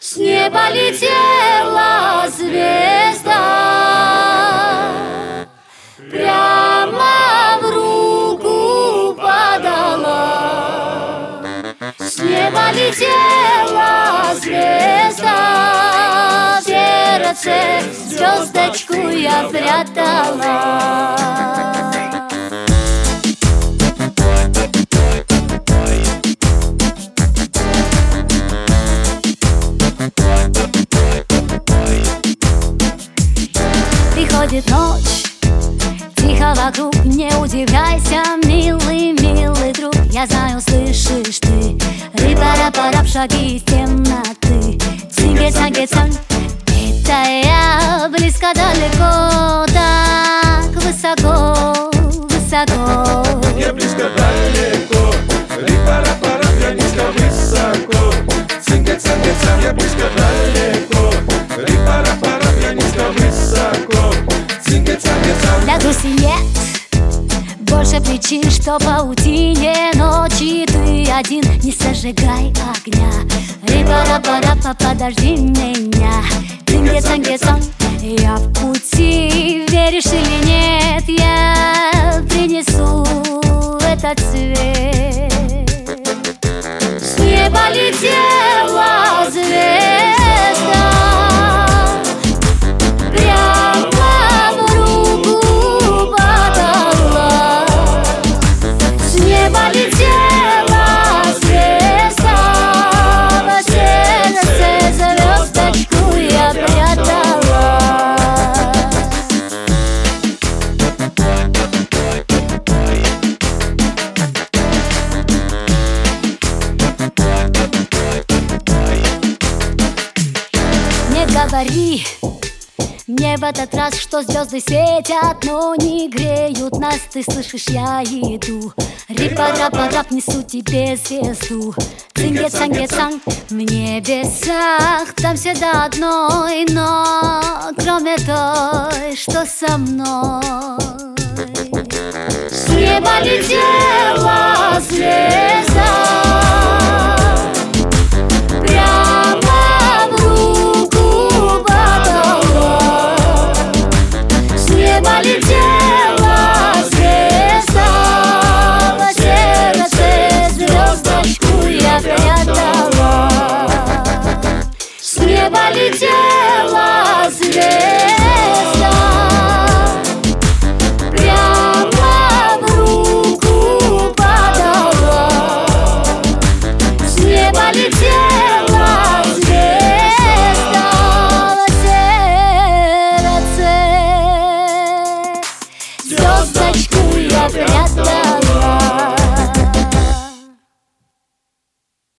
С неба летела звезда, прямо в руку подала. С неба летела звезда, в сердце звездочку я прятала. Приходит ночь, тихо вокруг, не удивляйся, милый, милый друг. Я знаю, слышишь ты рыба-рапа-рап, шаги из темноты. Цинге-цанге-цанг, это я, близко, далеко, так высоко, высоко. Я близко, далеко, рыба-рапа-рап, я низко, высоко. Цинге-цанге-цанг, я близко, далеко, рыба-рапа-рап, я низко, высоко. Для грусти нет больше причин, что паутине ночи ты один. Не зажигай огня, рыба-рапа-рапа, подожди меня. Цинге-цанге-цанг, я в пути, веришь или нет, я принесу этот цвет. С неба летела звезда, говори мне в этот раз, что звезды светят, но не греют нас. Ты слышишь, я иду, рыба-рапа-рап, несу тебе звезду. Цинге-цанге-цанг, в небесах там всегда одной, но кроме той, что со мной. С неба летела звезда,